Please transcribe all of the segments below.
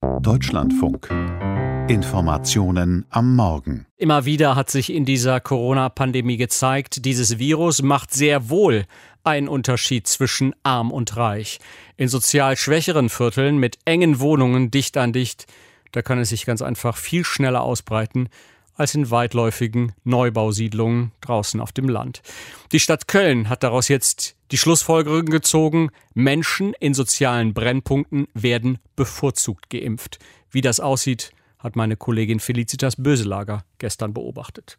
Deutschlandfunk. Informationen am Morgen. Immer wieder hat sich in dieser Corona-Pandemie gezeigt, dieses Virus macht sehr wohl einen Unterschied zwischen arm und reich. In sozial schwächeren Vierteln mit engen Wohnungen dicht an dicht, da kann es sich ganz einfach viel schneller ausbreiten als in weitläufigen Neubausiedlungen draußen auf dem Land. Die Stadt Köln hat daraus jetzt die Schlussfolgerung gezogen, Menschen in sozialen Brennpunkten werden bevorzugt geimpft. Wie das aussieht, hat meine Kollegin Felicitas Böselager gestern beobachtet.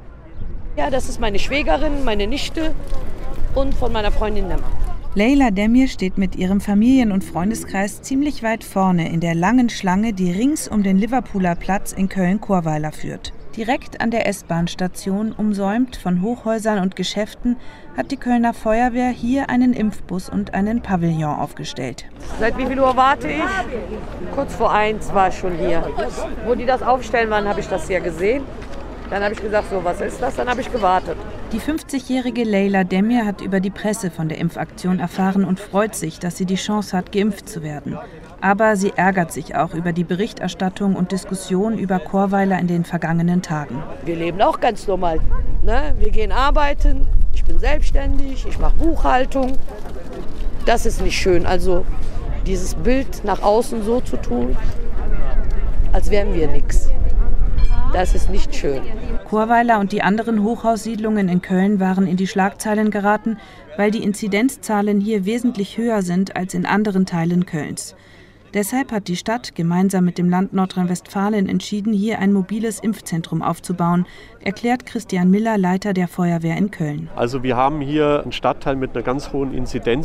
Ja, das ist meine Schwägerin, meine Nichte und von meiner Freundin Nemma. Leyla Demir steht mit ihrem Familien- und Freundeskreis ziemlich weit vorne in der langen Schlange, die rings um den Liverpooler Platz in Köln-Chorweiler führt. Direkt an der S-Bahn-Station, umsäumt von Hochhäusern und Geschäften, hat die Kölner Feuerwehr hier einen Impfbus und einen Pavillon aufgestellt. Seit wie viel Uhr warte ich? Kurz vor 1 war ich schon hier. Wo die das aufstellen waren, habe ich das ja gesehen. Dann habe ich gesagt, so, was ist das? Dann habe ich gewartet. Die 50-jährige Leyla Demir hat über die Presse von der Impfaktion erfahren und freut sich, dass sie die Chance hat, geimpft zu werden. Aber sie ärgert sich auch über die Berichterstattung und Diskussion über Chorweiler in den vergangenen Tagen. Wir leben auch ganz normal. Ne? Wir gehen arbeiten, ich bin selbstständig, ich mache Buchhaltung. Das ist nicht schön. Also dieses Bild nach außen so zu tun, als wären wir nichts. Das ist nicht schön. Chorweiler und die anderen Hochhaussiedlungen in Köln waren in die Schlagzeilen geraten, weil die Inzidenzzahlen hier wesentlich höher sind als in anderen Teilen Kölns. Deshalb hat die Stadt gemeinsam mit dem Land Nordrhein-Westfalen entschieden, hier ein mobiles Impfzentrum aufzubauen, erklärt Christian Miller, Leiter der Feuerwehr in Köln. Also wir haben hier einen Stadtteil mit einer ganz hohen Inzidenz,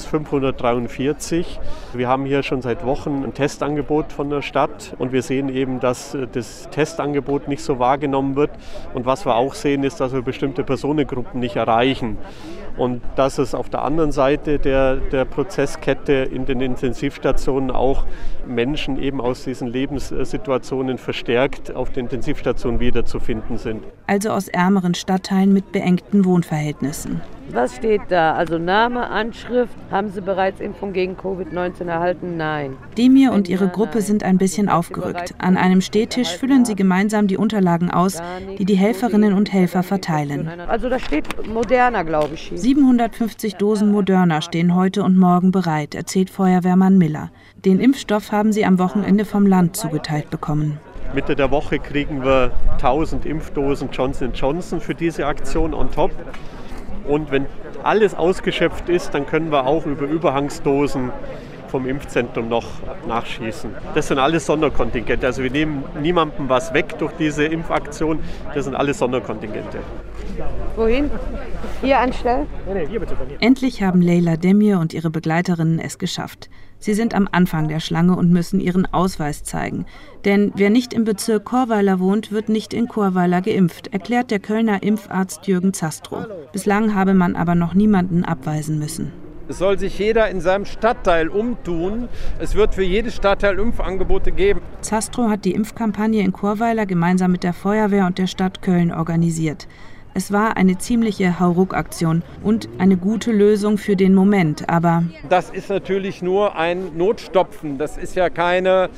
543. Wir haben hier schon seit Wochen ein Testangebot von der Stadt und wir sehen eben, dass das Testangebot nicht so wahrgenommen wird. Und was wir auch sehen, ist, dass wir bestimmte Personengruppen nicht erreichen. Und dass es auf der anderen Seite der Prozesskette in den Intensivstationen auch Menschen eben aus diesen Lebenssituationen verstärkt auf den Intensivstationen wiederzufinden sind. Also aus ärmeren Stadtteilen mit beengten Wohnverhältnissen. Was steht da? Also Name, Anschrift. Haben Sie bereits Impfung gegen Covid-19 erhalten? Nein. Demir und ihre Gruppe sind ein bisschen aufgerückt. An einem Stehtisch füllen sie gemeinsam die Unterlagen aus, die die Helferinnen und Helfer verteilen. Also da steht Moderna, glaube ich. 750 Dosen Moderna stehen heute und morgen bereit, erzählt Feuerwehrmann Miller. Den Impfstoff haben sie am Wochenende vom Land zugeteilt bekommen. Mitte der Woche kriegen wir 1000 Impfdosen Johnson & Johnson für diese Aktion on top. Und wenn alles ausgeschöpft ist, dann können wir auch über Überhangsdosen vom Impfzentrum noch nachschießen. Das sind alles Sonderkontingente. Also wir nehmen niemandem was weg durch diese Impfaktion. Das sind alles Sonderkontingente. Wohin? Hier anstellen? Endlich haben Leyla Demir und ihre Begleiterinnen es geschafft. Sie sind am Anfang der Schlange und müssen ihren Ausweis zeigen. Denn wer nicht im Bezirk Chorweiler wohnt, wird nicht in Chorweiler geimpft, erklärt der Kölner Impfarzt Jürgen Zastrow. Bislang habe man aber noch niemanden abweisen müssen. Es soll sich jeder in seinem Stadtteil umtun. Es wird für jedes Stadtteil Impfangebote geben. Zastrow hat die Impfkampagne in Chorweiler gemeinsam mit der Feuerwehr und der Stadt Köln organisiert. Es war eine ziemliche Hauruck-Aktion und eine gute Lösung für den Moment, aber das ist natürlich nur ein Notstopfen. Das ist ja keine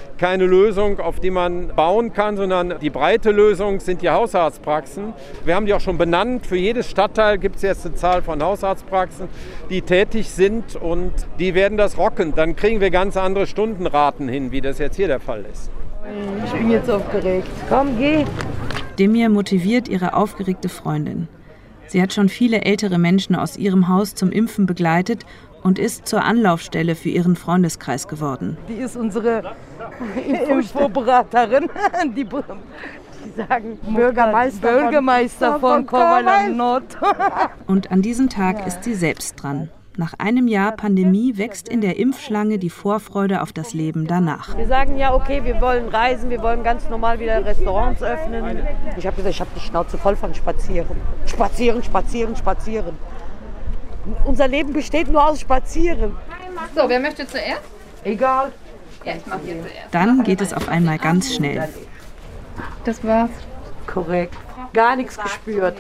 Lösung, auf die man bauen kann, sondern die breite Lösung sind die Hausarztpraxen. Wir haben die auch schon benannt. Für jedes Stadtteil gibt es jetzt eine Zahl von Hausarztpraxen, die tätig sind und die werden das rocken. Dann kriegen wir ganz andere Stundenraten hin, wie das jetzt hier der Fall ist. Ich bin jetzt aufgeregt. Komm, geh. Demir motiviert ihre aufgeregte Freundin. Sie hat schon viele ältere Menschen aus ihrem Haus zum Impfen begleitet und ist zur Anlaufstelle für ihren Freundeskreis geworden. Die ist unsere Infoberaterin. Die sagen Bürgermeister von Chorweiler Nord. Und an diesem Tag ist sie selbst dran. Nach einem Jahr Pandemie wächst in der Impfschlange die Vorfreude auf das Leben danach. Wir sagen ja, okay, wir wollen reisen, wir wollen ganz normal wieder Restaurants öffnen. Ich habe gesagt, ich habe die Schnauze voll von Spazieren. Spazieren, spazieren, spazieren. Unser Leben besteht nur aus Spazieren. So, wer möchte zuerst? Egal. Ja, ich mache hier zuerst. Dann geht es auf einmal ganz schnell. Das war's. Korrekt. Gar nichts gespürt.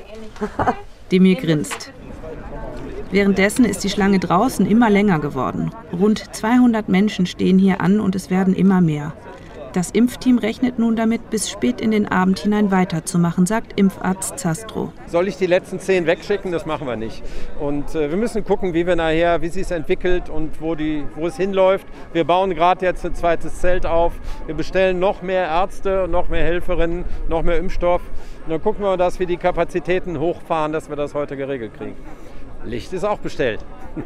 Demir grinst. Währenddessen ist die Schlange draußen immer länger geworden. Rund 200 Menschen stehen hier an und es werden immer mehr. Das Impfteam rechnet nun damit, bis spät in den Abend hinein weiterzumachen, sagt Impfarzt Zastrow. Soll ich die letzten 10 wegschicken? Das machen wir nicht. Und wir müssen gucken, wie sich es entwickelt und wo es hinläuft. Wir bauen gerade jetzt ein zweites Zelt auf. Wir bestellen noch mehr Ärzte, noch mehr Helferinnen, noch mehr Impfstoff. Und dann gucken wir, dass wir die Kapazitäten hochfahren, dass wir das heute geregelt kriegen. Licht ist auch bestellt.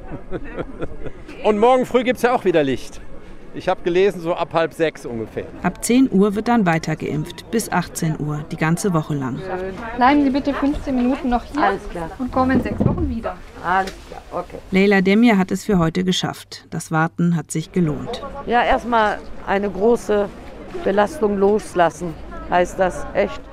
Und morgen früh gibt es ja auch wieder Licht. Ich habe gelesen, so ab 5:30 ungefähr. Ab 10 Uhr wird dann weiter geimpft, bis 18 Uhr, die ganze Woche lang. Bleiben Sie bitte 15 Minuten noch hier. Alles klar. Und kommen in 6 Wochen wieder. Alles klar, okay. Leyla Demir hat es für heute geschafft. Das Warten hat sich gelohnt. Ja, erstmal eine große Belastung loslassen, heißt das echt.